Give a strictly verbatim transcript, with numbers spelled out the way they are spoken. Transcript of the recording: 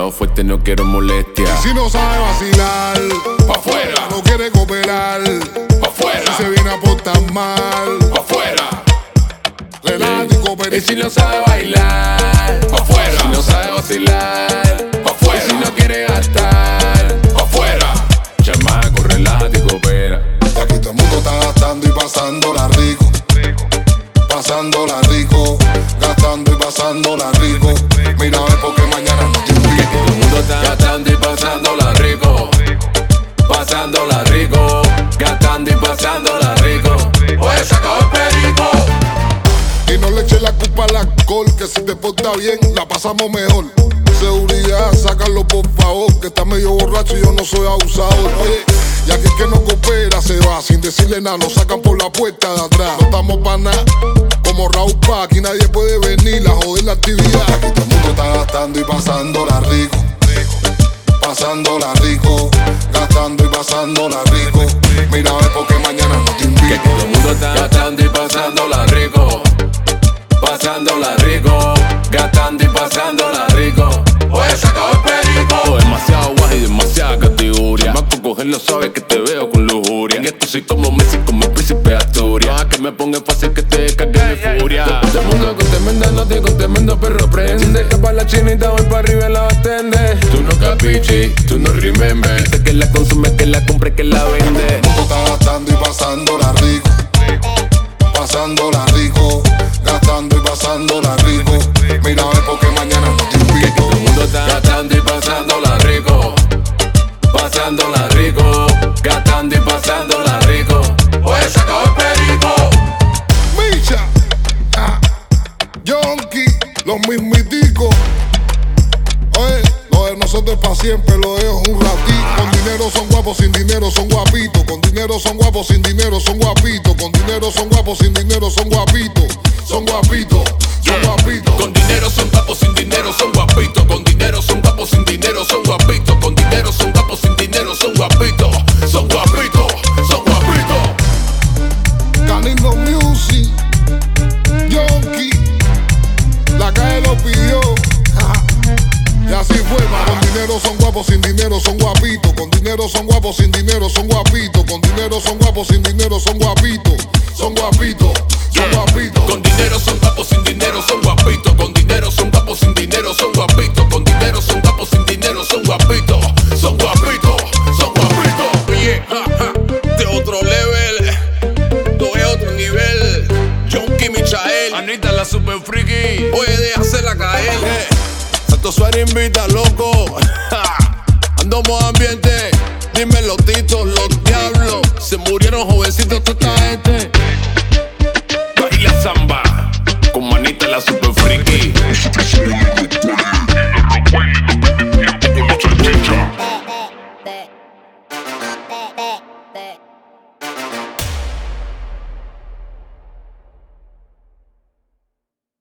demasiado fuerte, no quiero molestia. Y si no sabe vacilar, pa' afuera. No quiere cooperar, pa' afuera. Si se viene a portar mal, pa' afuera. Relájate y coopera. Y si no sabe bailar, pa' afuera. Si no sabe vacilar, pa' afuera. Y si no quiere gastar, pa' afuera. Chamaco, relájate y coopera. Y aquí todo el mundo está gastando y pasándola rico. Pasándola rico, gastando y pasándola rico. Mira a ver porque mañana no te invito. Y aquí todo el mundo está gastando y pasándola rico. Pasándola rico, gastando y pasándola rico. Oye, se acabó el perico. Y no le eche la culpa al alcohol, que si te porta bien, la pasamos mejor. Seguridad, sácalo por favor, que está medio borracho y yo no soy abusador. Oye, y aquí el que no coopera se va, sin decirle nada, nos sacan por la puerta de atrás. No estamos pa' nada, como Raúl Pa, aquí nadie puede venir a joder la actividad. Aquí todo el mundo está gastando y pasándola rico. Pasándola rico, gastando y pasándola rico. Mira a ver porque mañana no te invito. Que aquí todo el mundo está gastando y pasándola rico. Pasándola rico, gastando y pasándola rico. Oye, se acabó el perico. Demasiado guay y demasiada categoría. Más por cogerlo suave que te veo con lujuria. En esto soy como Messi, como el príncipe de Asturias. Que me ponga fácil que te descargue de furia. Todo el mundo con tremenda nota y con tremendo perro prende. Pa' la chinita voy pa' arriba y la atende. Tú no capichi, tú no remember. Dice que la consume, que la compre, que la vende. Todo está gastando y pasándola rico. Pasándola rico, gastando y pasándola rico. Mira a ver porque mañana no te invito. Todo el mundo está gastando y pasándola rico. Pasándola rico, gastando y pasándola rico. Oye, se acabó el perico. Micha, ah, Yonki, los mismiticos. Oye, lo de nosotros es pa' siempre, lo de ellos es un ratito. Con dinero son guapos, sin dinero son guapitos. Con dinero son guapos, sin dinero son guapitos. Con dinero son guapos, sin dinero son guapitos. Son guapitos, son guapitos. Con dinero son guapos, sin dinero son guapitos. Con dinero son guapos, sin dinero son guapitos. Con dinero son guapos, sin dinero son guapitos. Son guapitos, son guapitos. Canino Music, Yonki, la calle lo pidió. Y así fue, ma. Con dinero son guapos, sin dinero son guapitos. Con dinero son guapos, sin dinero son guapitos. Con dinero son guapos, sin dinero son guapitos. Son guapitos, son guapitos. Con dinero son guapos, sin dinero son guapitos. Con dinero son guapos, sin dinero son guapitos. Con dinero son guapos, sin dinero son guapitos. Son guapitos, son guapitos. Oye, ja, ja, de otro level, doy otro nivel. Yonki Michael, Anita la super friki. Oye, déjasela caer. Eh. Santo Suárez invita, loco. Ando modo ambiente. Dime los titos, los diablos. Se murieron jovencitos toda esta gente. Baila samba con Manita la super friki. Nosotros somos los locales, los locales, los que tiempo con los salchichas.